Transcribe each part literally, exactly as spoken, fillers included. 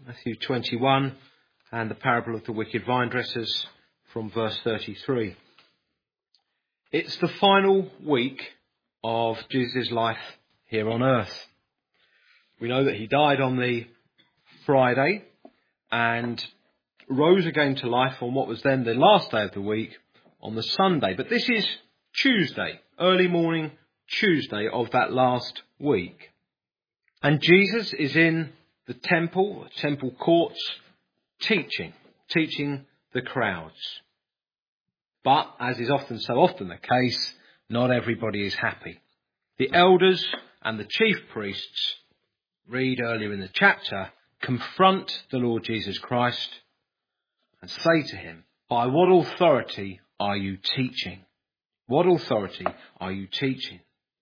Matthew twenty-one, and the parable of the wicked vine dressers from verse thirty-three. It's the final week of Jesus' life here on earth. We know that he died on the Friday and rose again to life on what was then the last day of the week on the Sunday. But this is Tuesday, early morning Tuesday of that last week. And Jesus is in the temple, temple courts, teaching, teaching the crowds. But, as is often so often the case, not everybody is happy. The elders and the chief priests, read earlier in the chapter, confront the Lord Jesus Christ and say to him, "By what authority are you teaching? What authority are you teaching?"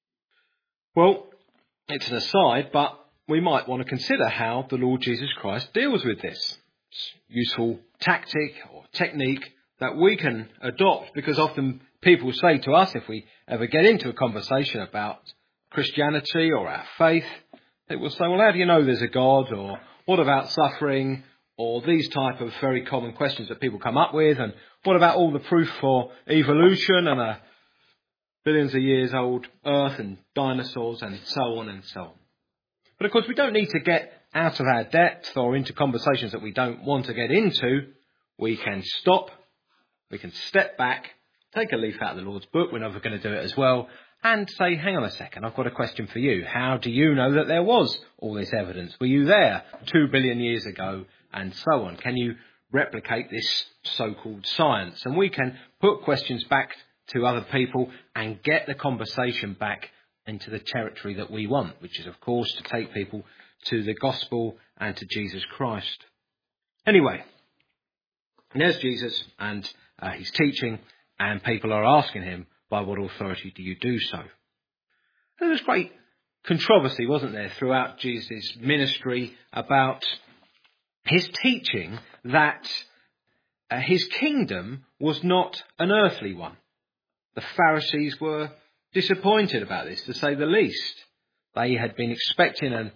Well, it's an aside, but we might want to consider how the Lord Jesus Christ deals with this. It's a useful tactic or technique that we can adopt, because often people say to us, if we ever get into a conversation about Christianity or our faith, they will say, "Well, how do you know there's a God?" Or "What about suffering?" Or these type of very common questions that people come up with. And what about all the proof for evolution and a billions of years old earth and dinosaurs and so on and so on. But of course, we don't need to get out of our depth or into conversations that we don't want to get into. We can stop, we can step back, take a leaf out of the Lord's book, we're never going to do it as well, and say, "Hang on a second, I've got a question for you. How do you know that there was all this evidence? Were you there two billion years ago?" And so on. Can you replicate this so-called science? And we can put questions back to other people and get the conversation back into the territory that we want, which is, of course, to take people to the gospel and to Jesus Christ. Anyway, there's Jesus, and uh, he's teaching, and people are asking him, "By what authority do you do so?" And there was great controversy, wasn't there, throughout Jesus' ministry about his teaching that uh, his kingdom was not an earthly one. The Pharisees were disappointed about this, to say the least. They had been expecting a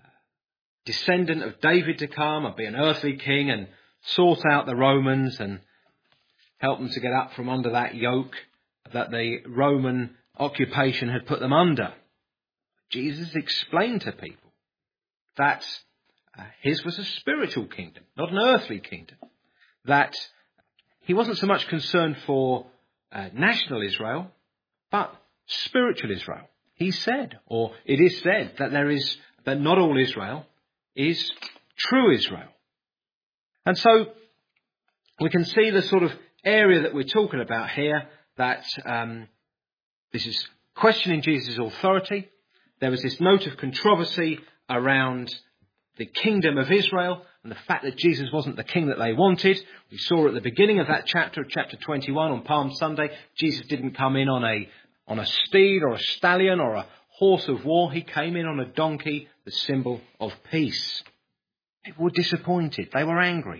descendant of David to come and be an earthly king and sort out the Romans and help them to get up from under that yoke that the Roman occupation had put them under. Jesus explained to people that uh, his was a spiritual kingdom, not an earthly kingdom. That he wasn't so much concerned for uh, national Israel, but spiritual Israel. He said, or it is said, that there is, that not all Israel is true Israel. And so we can see the sort of area that we're talking about here, that um, this is questioning Jesus' authority. There was this note of controversy around the kingdom of Israel and the fact that Jesus wasn't the king that they wanted. We saw at the beginning of that chapter, chapter twenty-one on Palm Sunday, Jesus didn't come in on a on a steed or a stallion or a horse of war. He came in on a donkey, the symbol of peace. People were disappointed. They were angry.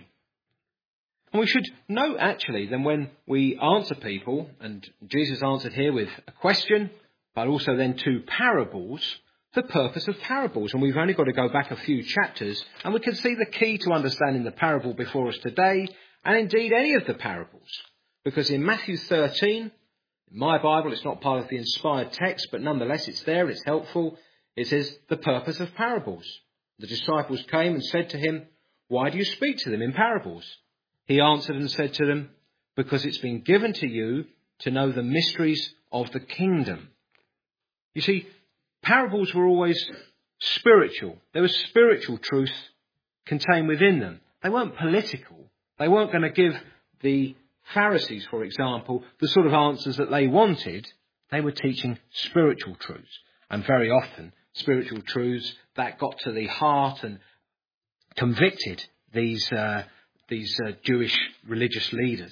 And we should note, actually, then when we answer people, and Jesus answered here with a question, but also then two parables, the purpose of parables. And we've only got to go back a few chapters, and we can see the key to understanding the parable before us today, and indeed any of the parables. Because in Matthew thirteen, in my Bible, it's not part of the inspired text, but nonetheless it's there, it's helpful. It says, the purpose of parables. The disciples came and said to him, "Why do you speak to them in parables?" He answered and said to them, "Because it's been given to you to know the mysteries of the kingdom." You see, parables were always spiritual. There was spiritual truth contained within them. They weren't political. They weren't going to give the Pharisees, for example, the sort of answers that they wanted. They were teaching spiritual truths, and very often spiritual truths that got to the heart and convicted these uh, these uh, Jewish religious leaders.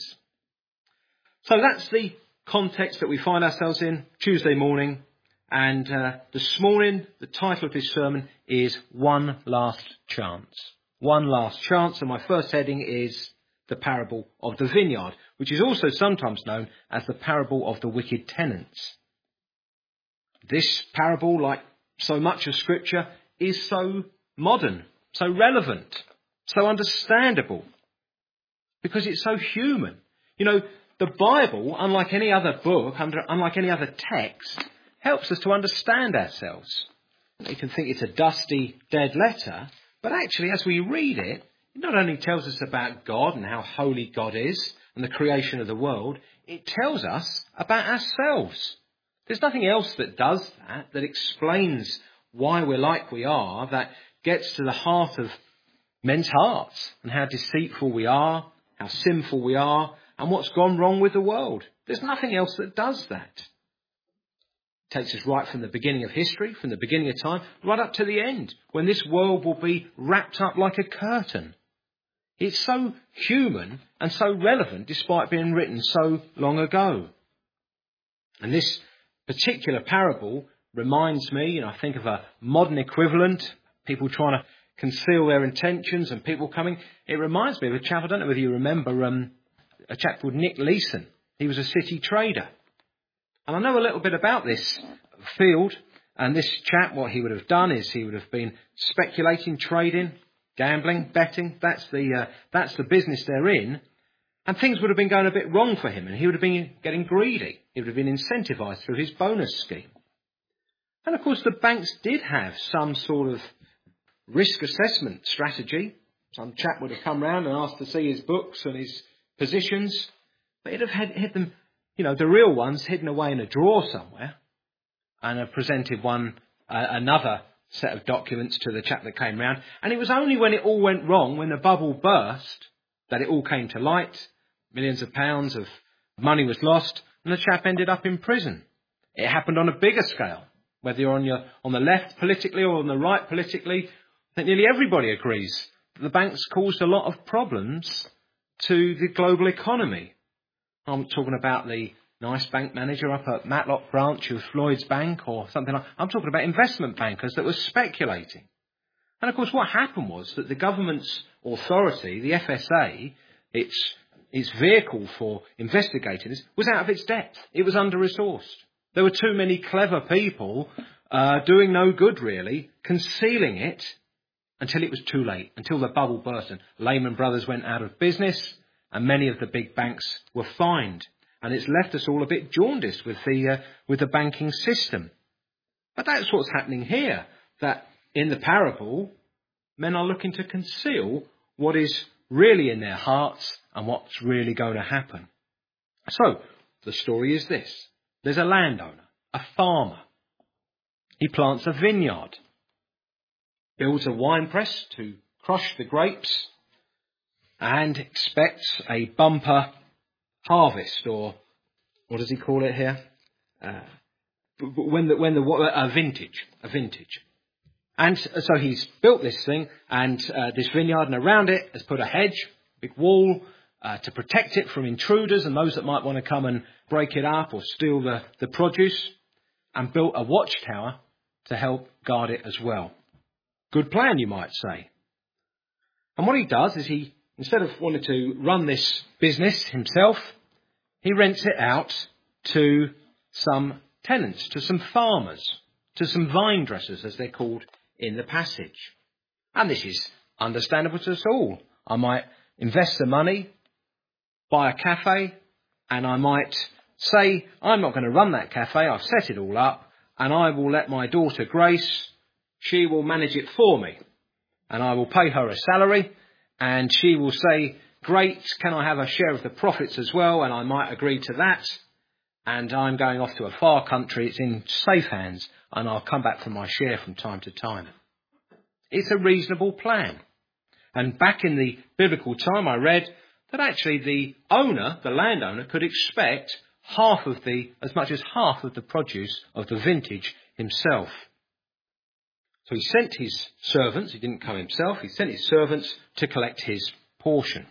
So that's the context that we find ourselves in Tuesday morning. And uh, this morning, the title of this sermon is One Last Chance. One Last Chance. And my first heading is the parable of the vineyard, which is also sometimes known as the parable of the wicked tenants. This parable, like so much of Scripture, is so modern, so relevant so understandable, because it's so human. You know, the Bible, unlike any other book, unlike any other text, helps us to understand ourselves. You can think it's a dusty, dead letter, but actually as we read it, it not only tells us about God and how holy God is and the creation of the world, it tells us about ourselves. There's nothing else that does that, that explains why we're like we are, that gets to the heart of men's hearts and how deceitful we are, how sinful we are, and what's gone wrong with the world. There's nothing else that does that. It takes us right from the beginning of history, from the beginning of time, right up to the end, when this world will be wrapped up like a curtain. It's so human and so relevant despite being written so long ago. And this particular parable reminds me, you know, I think of a modern equivalent, people trying to conceal their intentions and people coming. It reminds me of a chap, I don't know whether you remember, um, a chap called Nick Leeson. He was a city trader. And I know a little bit about this field. And this chap, what he would have done is he would have been speculating, trading, gambling, betting. That's the uh, that's the business they're in. And things would have been going a bit wrong for him. And he would have been getting greedy. He would have been incentivised through his bonus scheme. And of course, the banks did have some sort of risk assessment strategy. Some chap would have come round and asked to see his books and his positions. But he'd have had, had them, you know, the real ones hidden away in a drawer somewhere. And have presented one, uh, another set of documents to the chap that came round. And it was only when it all went wrong, when the bubble burst, that it all came to light. Millions of pounds of money was lost, and the chap ended up in prison. It happened on a bigger scale. Whether you're on your on the left politically or on the right politically, I think nearly everybody agrees that the banks caused a lot of problems to the global economy. I'm talking about the nice bank manager up at Matlock branch of Lloyds Bank or something like that. I'm talking about investment bankers that were speculating. And of course what happened was that the government's authority, the F S A, its, its vehicle for investigating this, was out of its depth. It was under-resourced. There were too many clever people uh, doing no good really, concealing it until it was too late, until the bubble burst and Lehman Brothers went out of business and many of the big banks were fined. And it's left us all a bit jaundiced with the uh, with the banking system. But that's what's happening here, that in the parable, men are looking to conceal what is really in their hearts and what's really going to happen. So, the story is this. There's a landowner, a farmer. He plants a vineyard, builds a wine press to crush the grapes, and expects a bumper harvest, or what does he call it here? Uh, when the when the a vintage, a vintage. And so he's built this thing and uh, this vineyard, and around it has put a hedge, big wall, uh, to protect it from intruders and those that might want to come and break it up or steal the, the produce, and built a watchtower to help guard it as well. Good plan, you might say. And what he does is he, instead of wanting to run this business himself, he rents it out to some tenants, to some farmers, to some vine dressers, as they're called in the passage. And this is understandable to us all. I might invest the money, buy a cafe, and I might say, I'm not going to run that cafe, I've set it all up, and I will let my daughter Grace, she will manage it for me. And I will pay her a salary, and she will say, great, can I have a share of the profits as well? And I might agree to that. And I'm going off to a far country, it's in safe hands, and I'll come back for my share from time to time. It's a reasonable plan. And back in the biblical time, I read that actually the owner, the landowner, could expect half of the, as much as half of the produce of the vintage himself. So he sent his servants, he didn't come himself, he sent his servants to collect his portion.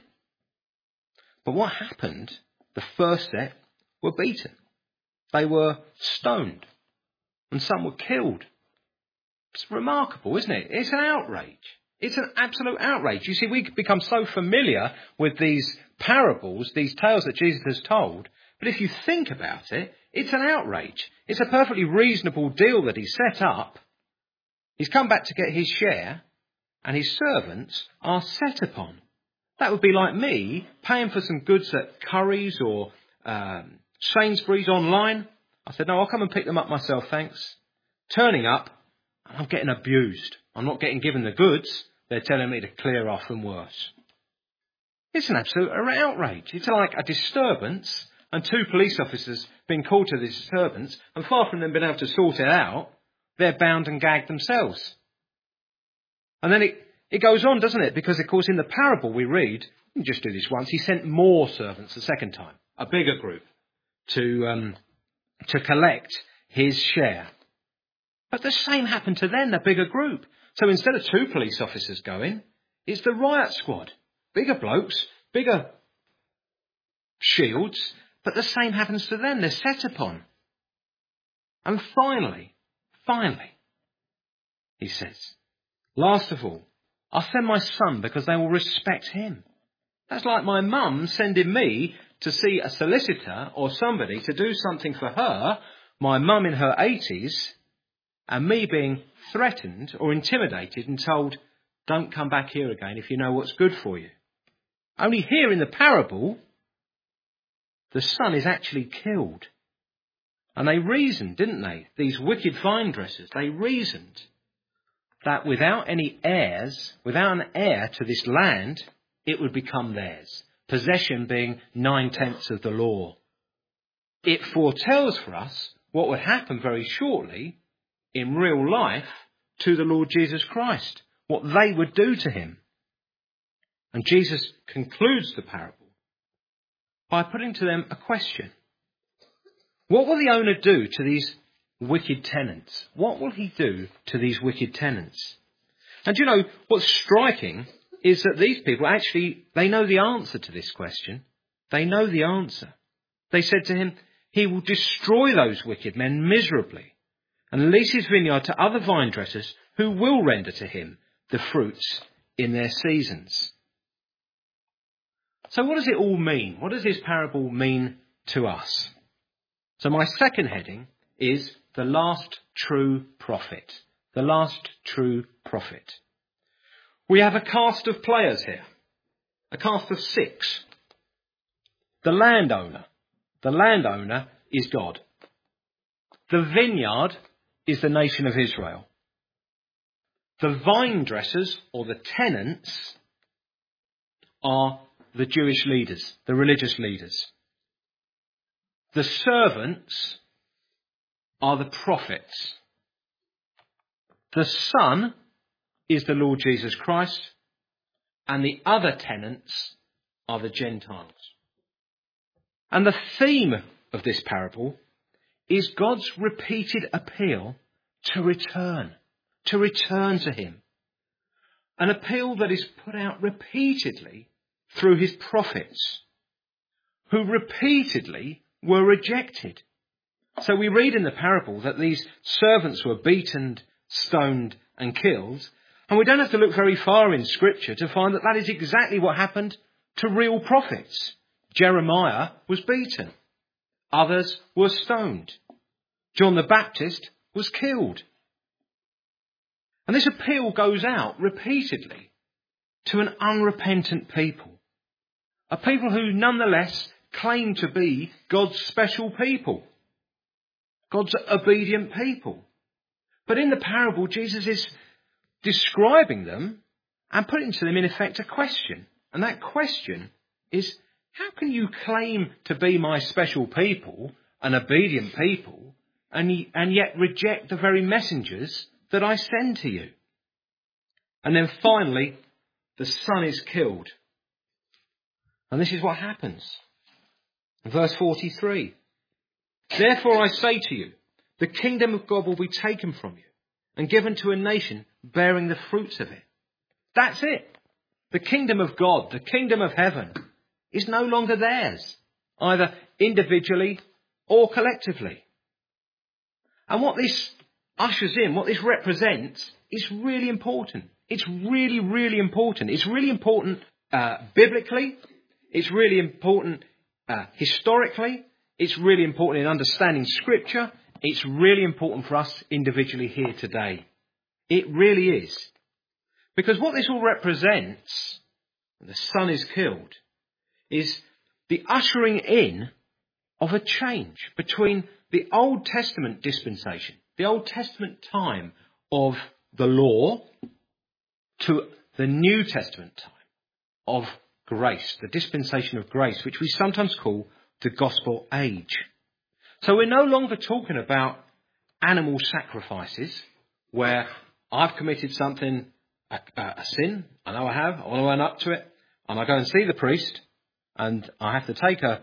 But what happened? The first set were beaten. They were stoned. And some were killed. It's remarkable, isn't it? It's an outrage. It's an absolute outrage. You see, we become so familiar with these parables, these tales that Jesus has told. But if you think about it, it's an outrage. It's a perfectly reasonable deal that he set up. He's come back to get his share. and his servants are set upon. That would be like me paying for some goods at Currys or um, Sainsbury's online. I said, no, I'll come and pick them up myself, thanks. Turning up, and I'm getting abused. I'm not getting given the goods. They're telling me to clear off and worse. It's an absolute outrage. It's like a disturbance and two police officers being called to the disturbance, and far from them being able to sort it out, they're bound and gagged themselves. And then it, it goes on, doesn't it? Because, of course, in the parable we read, you just do this once, he sent more servants the second time, a bigger group, to um, to collect his share. But the same happened to them, the bigger group. So instead of two police officers going, it's the riot squad. Bigger blokes, bigger shields, but the same happens to them. They're set upon. And finally, finally, he says, last of all, I'll send my son because they will respect him. That's like my mum sending me to see a solicitor or somebody to do something for her, my mum in her eighties, and me being threatened or intimidated and told, don't come back here again if you know what's good for you. Only here in the parable, the son is actually killed. And they reasoned, didn't they? These wicked vine dressers, they reasoned that without any heirs, without an heir to this land, it would become theirs. Possession being nine-tenths of the law. It foretells for us what would happen very shortly in real life to the Lord Jesus Christ, what they would do to him. And Jesus concludes the parable by putting to them a question. What will the owner do to these wicked tenants? What will he do to these wicked tenants? And you know, what's striking is that these people actually, they know the answer to this question. They know the answer. They said to him, he will destroy those wicked men miserably and lease his vineyard to other vine dressers who will render to him the fruits in their seasons. So what does it all mean? What does this parable mean to us? So my second heading is the last true prophet. The last true prophet. We have a cast of players here. A cast of six. The landowner. The landowner is God. The vineyard is the nation of Israel. The vine dressers, or the tenants, are the Jewish leaders, the religious leaders. The servants are the prophets. The son is the Lord Jesus Christ, and the other tenants are the Gentiles. And the theme of this parable is God's repeated appeal to return, to return to him. An appeal that is put out repeatedly through his prophets, who repeatedly were rejected. So we read in the parable that these servants were beaten, stoned and killed, and we don't have to look very far in Scripture to find that that is exactly what happened to real prophets. Jeremiah was beaten. Others were stoned. John the Baptist was killed. And this appeal goes out repeatedly to an unrepentant people. A people who nonetheless claim to be God's special people. God's obedient people. But in the parable, Jesus is describing them and putting to them, in effect, a question. And that question is, how can you claim to be my special people, an obedient people, and, and yet reject the very messengers that I send to you? And then finally, the son is killed. And this is what happens. Verse forty-three. Therefore I say to you, the kingdom of God will be taken from you and given to a nation bearing the fruits of it. That's it. The kingdom of God, the kingdom of heaven, is no longer theirs, either individually or collectively. And what this ushers in, what this represents, is really important. It's really, really important. It's really important uh, biblically. It's really important uh, historically. It's really important in understanding Scripture. It's really important for us individually here today. It really is. Because what this all represents, when the Son is killed, is the ushering in of a change between the Old Testament dispensation, the Old Testament time of the law, to the New Testament time of grace, the dispensation of grace, which we sometimes call the gospel age. So we're no longer talking about animal sacrifices where I've committed something, a, a sin, I know I have, I want to own up to it, and I go and see the priest, and I have to take a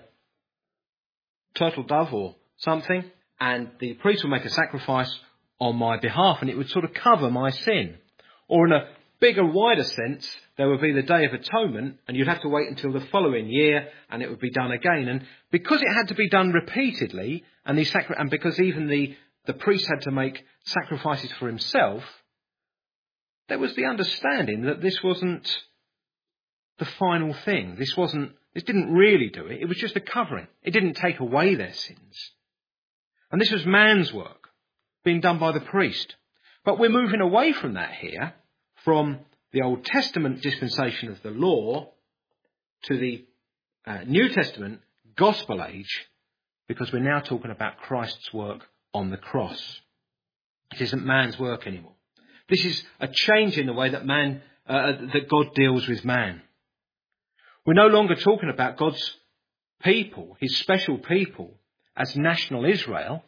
turtle dove or something, and the priest will make a sacrifice on my behalf, and it would sort of cover my sin. Or in a bigger, wider sense, there would be the Day of Atonement, and you'd have to wait until the following year, and it would be done again. And because it had to be done repeatedly, and the sacri- and because even the, the priest had to make sacrifices for himself, there was the understanding that this wasn't the final thing. This wasn't. This didn't really do it. It was just a covering. It didn't take away their sins. And this was man's work, being done by the priest. But we're moving away from that here, from the Old Testament dispensation of the law to the uh, New Testament gospel age, because we're now talking about Christ's work on the cross. It isn't man's work anymore. This is a change in the way that man, uh, that God deals with man. We're no longer talking about God's people, his special people, as national Israel,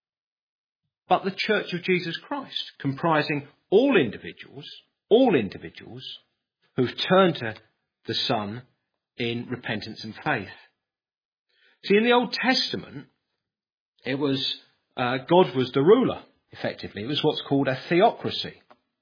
but the Church of Jesus Christ, comprising all individuals, all individuals who've turned to the Son in repentance and faith. See, in the Old Testament, it was uh, God was the ruler, effectively. It was what's called a theocracy.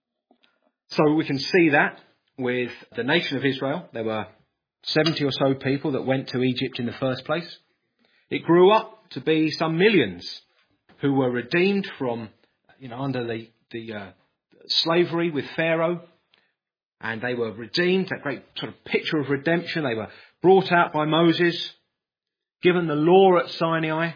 So we can see that with the nation of Israel. There were seventy or so people that went to Egypt in the first place. It grew up to be some millions who were redeemed from, you know, under the, the uh, slavery with Pharaoh. And they were redeemed, that great sort of picture of redemption. They were brought out by Moses, given the law at Sinai.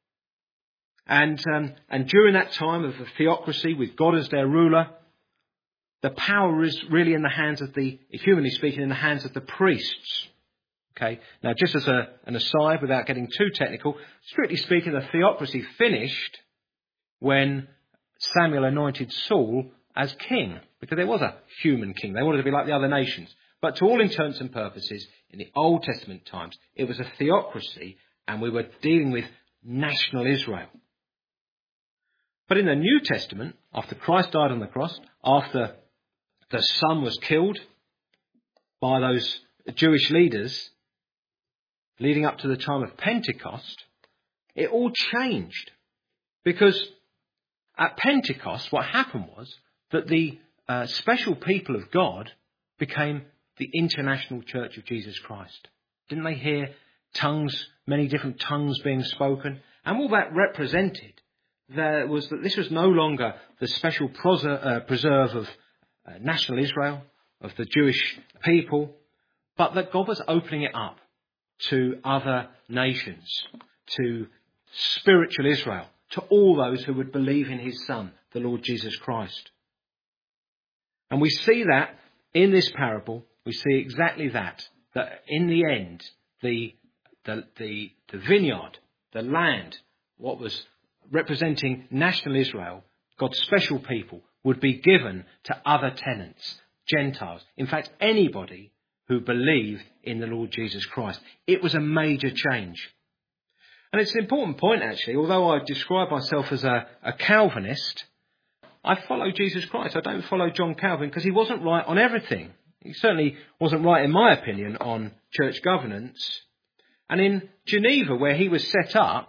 And, um, and during that time of the theocracy with God as their ruler, the power is really in the hands of the, humanly speaking, in the hands of the priests. Okay. Now, just as a, an aside, without getting too technical, strictly speaking, the theocracy finished when Samuel anointed Saul as king, because there was a human king. They wanted to be like the other nations. But to all intents and purposes, in the Old Testament times, it was a theocracy, and we were dealing with national Israel. But in the New Testament, after Christ died on the cross, after the Son was killed by those Jewish leaders, leading up to the time of Pentecost, it all changed. Because at Pentecost, what happened was that the uh, special people of God became the international Church of Jesus Christ. Didn't they hear tongues, many different tongues being spoken? And all that represented there was that this was no longer the special uh, preserve of uh, national Israel, of the Jewish people, but that God was opening it up to other nations, to spiritual Israel, to all those who would believe in his Son, the Lord Jesus Christ. And we see that in this parable, we see exactly that, that in the end, the, the, the, the vineyard, the land, what was representing national Israel, God's special people, would be given to other tenants, Gentiles. In fact, anybody who believed in the Lord Jesus Christ. It was a major change. And it's an important point, actually. Although I describe myself as a, a Calvinist, I follow Jesus Christ. I don't follow John Calvin because he wasn't right on everything. He certainly wasn't right, in my opinion, on church governance. And in Geneva, where he was set up,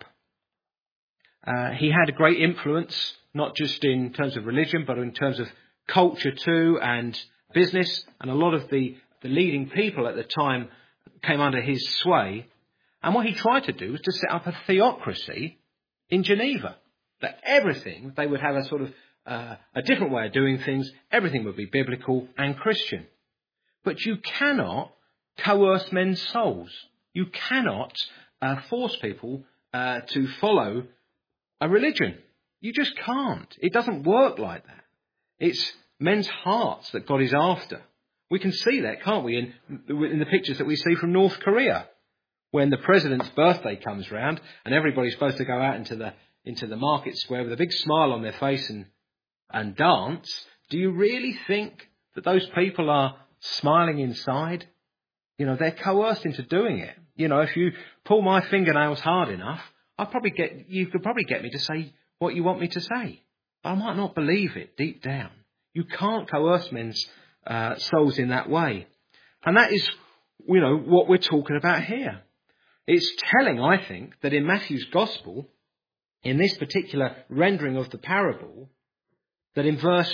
uh, he had a great influence, not just in terms of religion, but in terms of culture too, and business. And a lot of the, the leading people at the time came under his sway. And what he tried to do was to set up a theocracy in Geneva. That everything, they would have a sort of uh, a different way of doing things. Everything would be biblical and Christian. But you cannot coerce men's souls. You cannot uh, force people uh, to follow a religion. You just can't. It doesn't work like that. It's men's hearts that God is after. We can see that, can't we, in, in the pictures that we see from North Korea, when the president's birthday comes round and everybody's supposed to go out into the into the market square with a big smile on their face and and dance. Do you really think that those people are smiling inside? You know, they're coerced into doing it. You know, if you pull my fingernails hard enough, I'll probably get you could probably get me to say what you want me to say. But I might not believe it deep down. You can't coerce men's uh, souls in that way. And that is, you know, what we're talking about here. It's telling, I think, that in Matthew's Gospel, in this particular rendering of the parable, that in verse,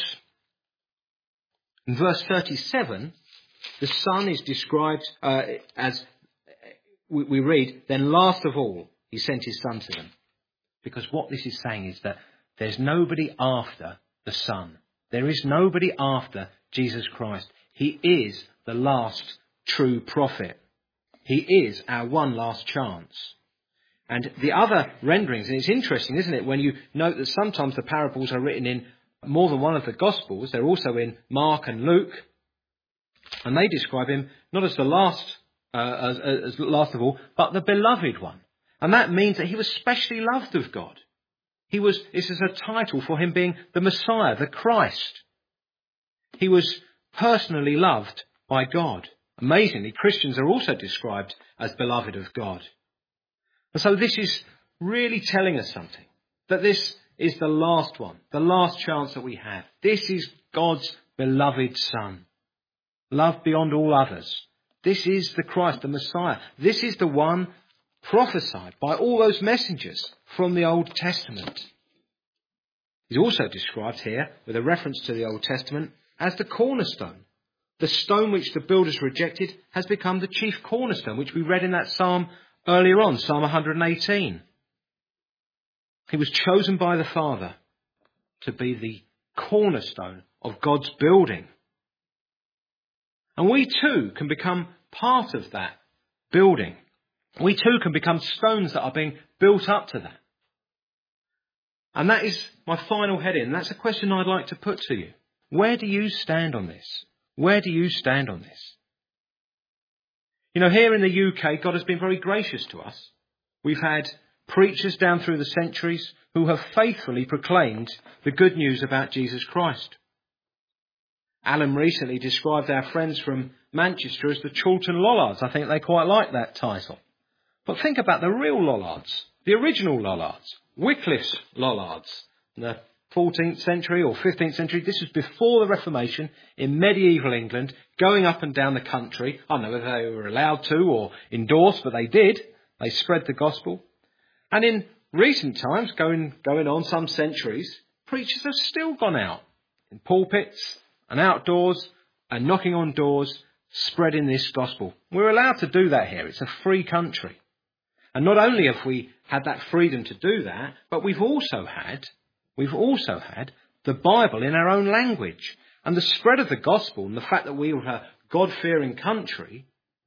in verse thirty-seven, the Son is described uh, as, we, we read, then last of all, he sent his Son to them. Because what this is saying is that there's nobody after the Son. There is nobody after Jesus Christ. He is the last true prophet. He is our one last chance. And the other renderings, and it's interesting, isn't it, when you note that sometimes the parables are written in more than one of the Gospels. They're also in Mark and Luke. And they describe him not as the last, uh, as, as last of all, but the beloved one. And that means that he was specially loved of God. He was, this is a title for him being the Messiah, the Christ. He was personally loved by God. Amazingly, Christians are also described as beloved of God. And so this is really telling us something, that this is the last one, the last chance that we have. This is God's beloved Son, loved beyond all others. This is the Christ, the Messiah. This is the one prophesied by all those messengers from the Old Testament. He's also described here, with a reference to the Old Testament, as the cornerstone. The stone which the builders rejected has become the chief cornerstone, which we read in that psalm earlier on, Psalm one hundred eighteen. He was chosen by the Father to be the cornerstone of God's building. And we too can become part of that building. We too can become stones that are being built up to that. And that is my final heading. That's a question I'd like to put to you. Where do you stand on this? Where do you stand on this? You know, here in the U K, God has been very gracious to us. We've had preachers down through the centuries who have faithfully proclaimed the good news about Jesus Christ. Alan recently described our friends from Manchester as the Chorlton Lollards. I think they quite like that title. But think about the real Lollards, the original Lollards, Wycliffe's Lollards, in the fourteenth century or fifteenth century. This was before the Reformation in medieval England, going up and down the country. I don't know whether they were allowed to or endorsed, but they did. They spread the gospel. And in recent times, going, going on some centuries, preachers have still gone out in pulpits and outdoors and knocking on doors, spreading this gospel. We're allowed to do that here. It's a free country. And not only have we had that freedom to do that, but we've also had, we've also had the Bible in our own language. And the spread of the gospel and the fact that we are a God-fearing country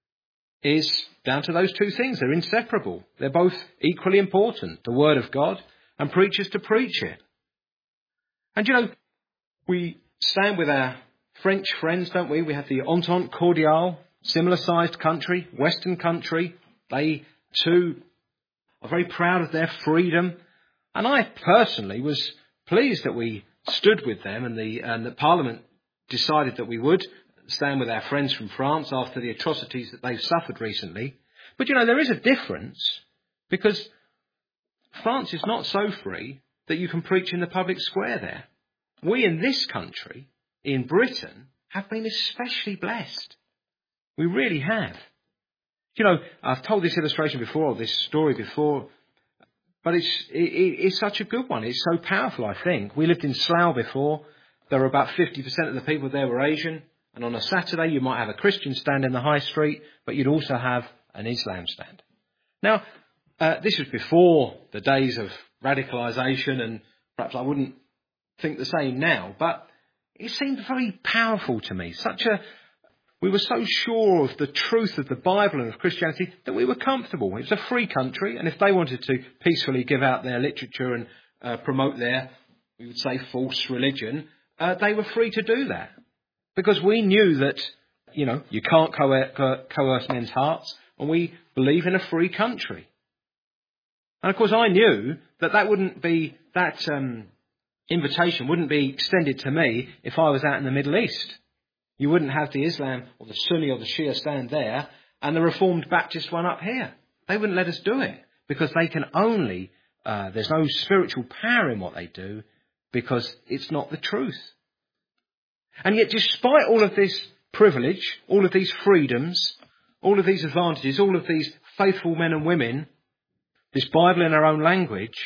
is down to those two things. They're inseparable. They're both equally important, the Word of God and preachers to preach it. And you know, we stand with our French friends, don't we? We have the Entente Cordiale, similar-sized country, Western country. They too are very proud of their freedom. And I personally was pleased that we stood with them and the and the Parliament decided that we would stand with our friends from France after the atrocities that they've suffered recently. But, you know, there is a difference because France is not so free that you can preach in the public square there. We in this country, in Britain, have been especially blessed. We really have. You know, I've told this illustration before, or this story before, but it's, it, it's such a good one. It's so powerful, I think. We lived in Slough before. There were about fifty percent of the people there were Asian. And on a Saturday, you might have a Christian stand in the high street, but you'd also have an Islam stand. Now, uh, this was before the days of radicalisation, and perhaps I wouldn't think the same now, but it seemed very powerful to me. Such a, we were so sure of the truth of the Bible and of Christianity that we were comfortable. It was a free country, and if they wanted to peacefully give out their literature and uh, promote their, we would say, false religion, uh, they were free to do that. Because we knew that, you know, you can't coer- co- coerce men's hearts, and we believe in a free country. And of course I knew that that wouldn't be, that um, invitation wouldn't be extended to me if I was out in the Middle East. You wouldn't have the Islam or the Sunni or the Shia stand there and the Reformed Baptist one up here. They wouldn't let us do it because they can only, uh, there's no spiritual power in what they do because it's not the truth. And yet despite all of this privilege, all of these freedoms, all of these advantages, all of these faithful men and women, this Bible in our own language,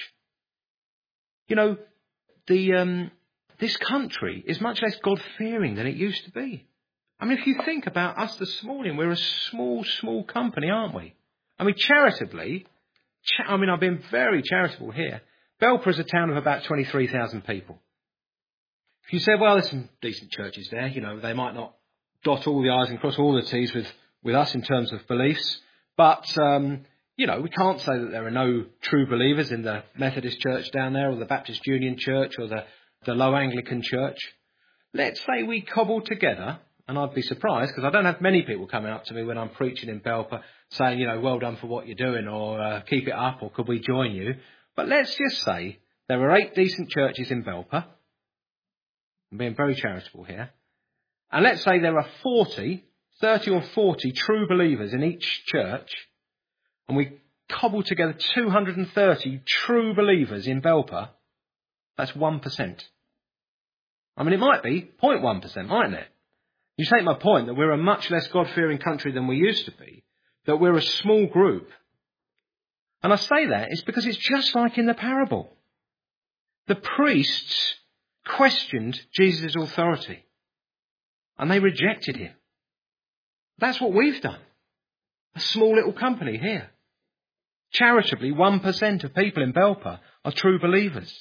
you know, the um, this country is much less God-fearing than it used to be. I mean, if you think about us this morning, we're a small, small company, aren't we? I mean, charitably, cha- I mean, I've been very charitable here. Belper is a town of about twenty-three thousand people. If you say, well, there's some decent churches there, you know, they might not dot all the I's and cross all the T's with, with us in terms of beliefs, but... Um, You know, we can't say that there are no true believers in the Methodist Church down there or the Baptist Union Church or the, the Low Anglican Church. Let's say we cobble together, and I'd be surprised because I don't have many people coming up to me when I'm preaching in Belper saying, you know, well done for what you're doing or uh, keep it up or could we join you. But let's just say there are eight decent churches in Belper. I'm being very charitable here. And let's say there are forty, thirty or forty true believers in each church. And we cobble together two hundred thirty true believers in Belper, that's one percent. I mean, it might be zero point one percent, mightn't it? You take my point that we're a much less God-fearing country than we used to be, that we're a small group. And I say that it's because it's just like in the parable. The priests questioned Jesus' authority, and they rejected him. That's what we've done. A small little company here. Charitably, one percent of people in Belper are true believers.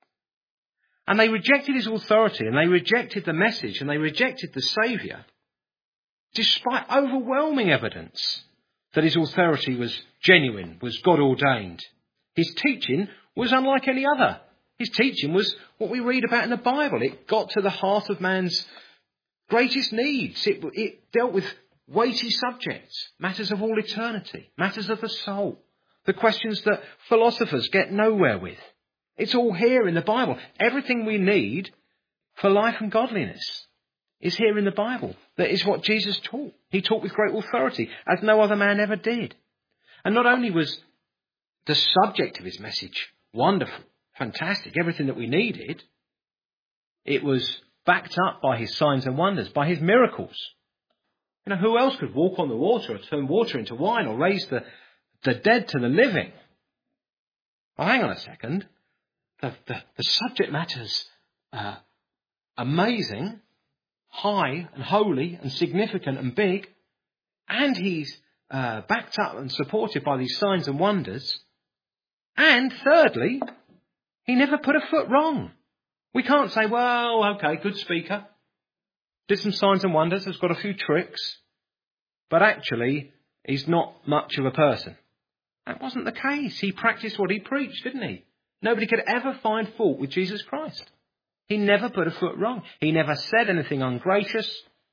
And they rejected his authority and they rejected the message and they rejected the Saviour, despite overwhelming evidence that his authority was genuine, was God-ordained. His teaching was unlike any other. His teaching was what we read about in the Bible. It got to the heart of man's greatest needs. It, it dealt with weighty subjects, matters of all eternity, matters of the soul. The questions that philosophers get nowhere with. It's all here in the Bible. Everything we need for life and godliness is here in the Bible. That is what Jesus taught. He taught with great authority, as no other man ever did. And not only was the subject of his message wonderful, fantastic, everything that we needed, it was backed up by his signs and wonders, by his miracles. You know, who else could walk on the water or turn water into wine or raise the the dead to the living? Well, hang on a second. The, the, the subject matter's uh, amazing, high and holy and significant and big, and he's uh, backed up and supported by these signs and wonders. And thirdly, he never put a foot wrong. We can't say, well, okay, good speaker, did some signs and wonders, has got a few tricks, but actually he's not much of a person. That wasn't the case. He practiced what he preached, didn't he? Nobody could ever find fault with Jesus Christ. He never put a foot wrong. He never said anything ungracious.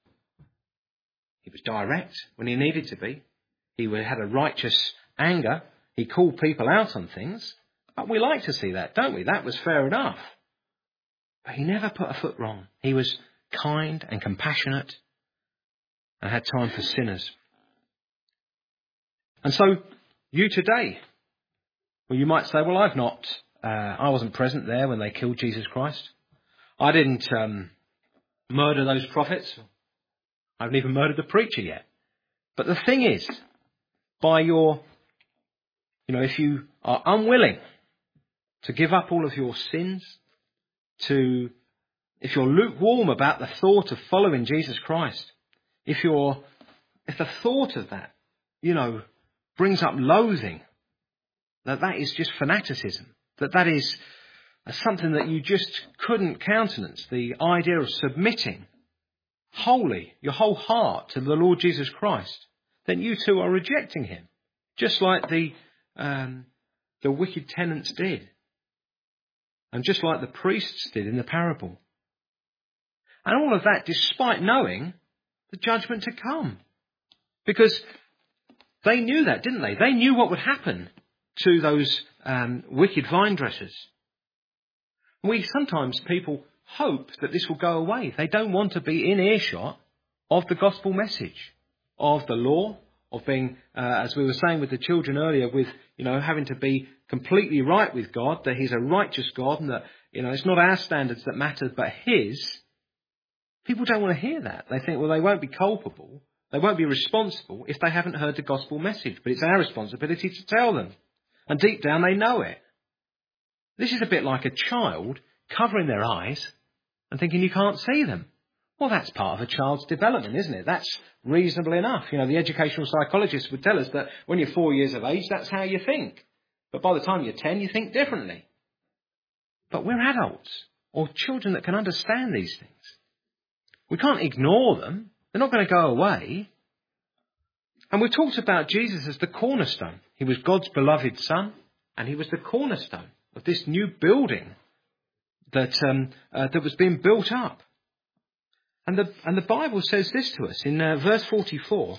He was direct when he needed to be. He had a righteous anger. He called people out on things. But we like to see that, don't we? That was fair enough. But he never put a foot wrong. He was kind and compassionate and had time for sinners. And so, you today, well, you might say, well, I've not, uh, I wasn't present there when they killed Jesus Christ. I didn't um, murder those prophets. I haven't even murdered the preacher yet. But the thing is, by your, you know, if you are unwilling to give up all of your sins, to, if you're lukewarm about the thought of following Jesus Christ, if you're, if the thought of that, you know, brings up loathing, that that is just fanaticism, that that is something that you just couldn't countenance, the idea of submitting wholly, your whole heart to the Lord Jesus Christ, then you too are rejecting him, just like the um, the wicked tenants did, and just like the priests did in the parable. And all of that despite knowing the judgment to come. Because they knew that, didn't they? They knew what would happen to those um, wicked vine dressers. We sometimes, people hope that this will go away. They don't want to be in earshot of the gospel message, of the law, of being, uh, as we were saying with the children earlier, with, you know, having to be completely right with God, that he's a righteous God and that, you know, it's not our standards that matter, but his. People don't want to hear that. They think, well, they won't be culpable. They won't be responsible if they haven't heard the gospel message. But it's our responsibility to tell them. And deep down, they know it. This is a bit like a child covering their eyes and thinking you can't see them. Well, that's part of a child's development, isn't it? That's reasonable enough. You know, the educational psychologists would tell us that when you're four years of age, that's how you think. But by the time you're ten, you think differently. But we're adults, or children that can understand these things. We can't ignore them. They're not going to go away. And we've talked about Jesus as the cornerstone. He was God's beloved Son, and he was the cornerstone of this new building that um, uh, that was being built up. And the and the Bible says this to us in uh, verse forty-four.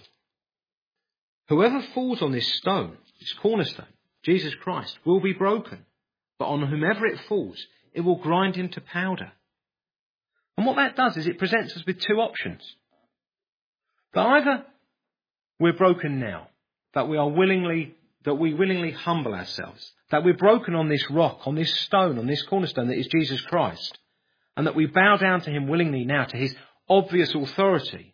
Whoever falls on this stone, this cornerstone, Jesus Christ, will be broken. But on whomever it falls, it will grind him to powder. And what that does is it presents us with two options. That either we're broken now, that we are willingly, that we willingly humble ourselves, that we're broken on this rock, on this stone, on this cornerstone that is Jesus Christ, and that we bow down to him willingly now, to his obvious authority.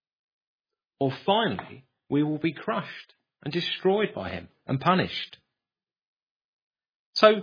Or finally, we will be crushed and destroyed by him and punished. So,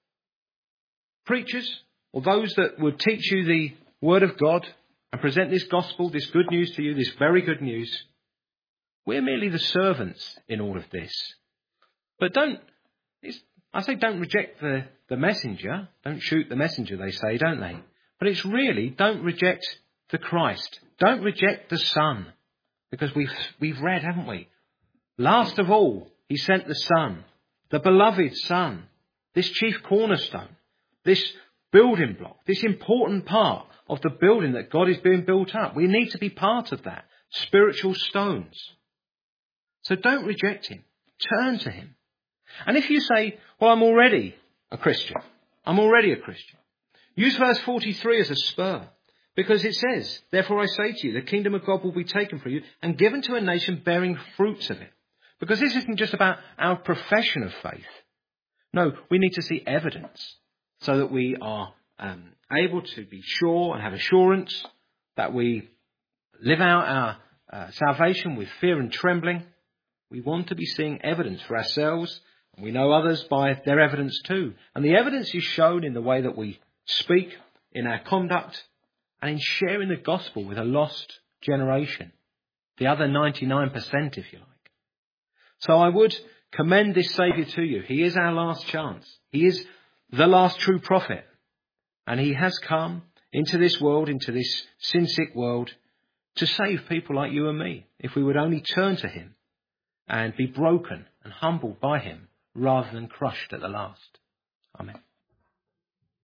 preachers, or those that would teach you the word of God and present this gospel, this good news to you, this very good news, we're merely the servants in all of this. But don't, it's, I say don't reject the, the messenger. Don't shoot the messenger, they say, don't they? But it's really, don't reject the Christ. Don't reject the Son. Because we've, we've read, haven't we? Last of all, he sent the Son, the beloved Son, this chief cornerstone, this building block, this important part of the building that God is being built up. We need to be part of that. Spiritual stones. So don't reject him. Turn to him. And if you say, well, I'm already a Christian. I'm already a Christian. Use verse forty-three as a spur. Because it says, therefore I say to you, the kingdom of God will be taken from you and given to a nation bearing fruits of it. Because this isn't just about our profession of faith. No, we need to see evidence so that we are um, able to be sure and have assurance that we live out our uh, salvation with fear and trembling. We want to be seeing evidence for ourselves, and we know others by their evidence too. And the evidence is shown in the way that we speak, in our conduct, and in sharing the gospel with a lost generation. The other ninety-nine percent, if you like. So I would commend this Saviour to you. He is our last chance. He is the last true prophet. And he has come into this world, into this sin-sick world, to save people like you and me, if we would only turn to him and be broken and humbled by him rather than crushed at the last. Amen.